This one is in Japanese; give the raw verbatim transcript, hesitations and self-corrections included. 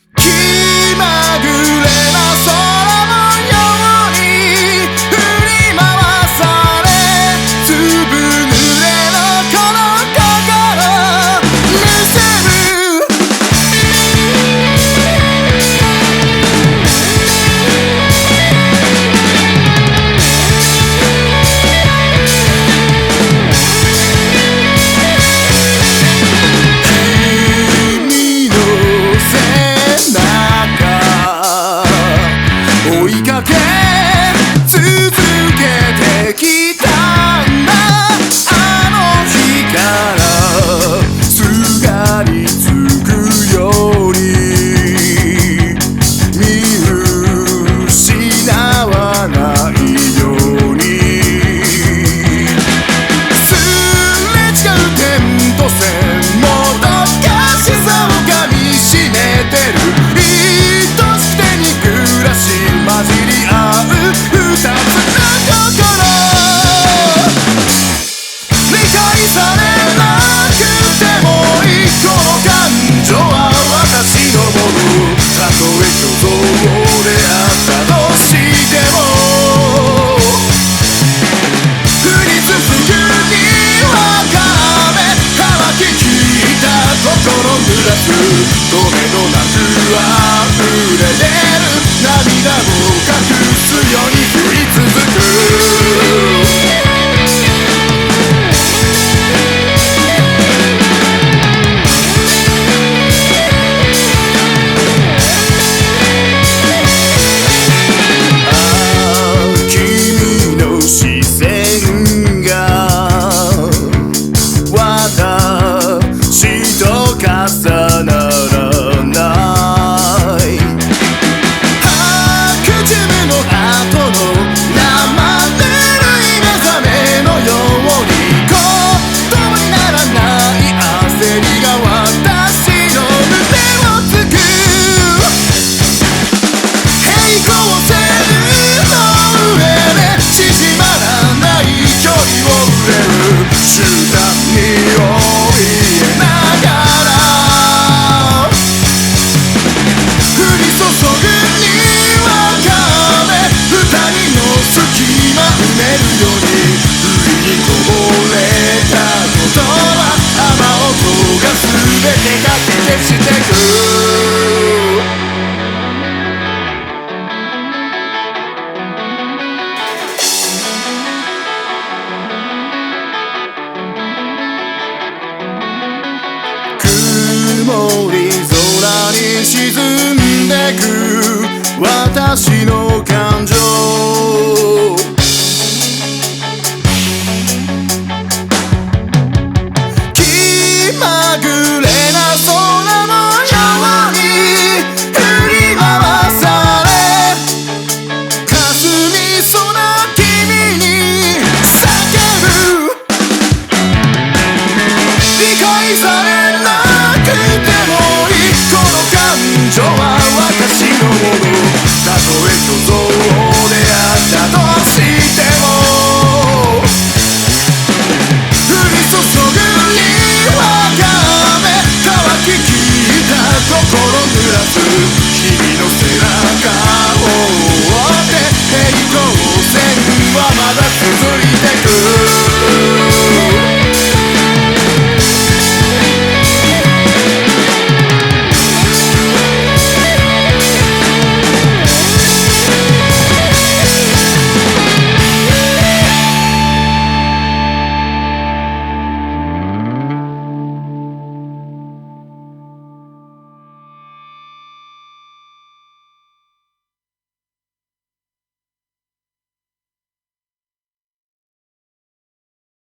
気まぐれな空模様に振り回され、ずぶ濡れのこの心見せる。君の背中追いかけ続けてきたんだ。あの日からすがりつくように見失わないように、すれ違う点と線もどかしさをかみしめてる。愛しくて憎らし混じり合う二つの心、理解されなくてもいいこの感情は私のもの。たとえ虚像であったとしても、降り続くにわか雨、乾ききった心濡らす。とめどなく溢れ出る涙を隠すように降り続く。君の視線が私と重ならない。白昼の後の生ぬるい目覚めのように、言葉にならない焦りが私の胸をつく。平行線の上で縮まらない距離を触れる。集団に怯えながら降り注ぐにわか雨、二人の隙間埋めるように、不意にこぼれた言葉、雨音が全てかき消してく。曇り空に沈んでく私の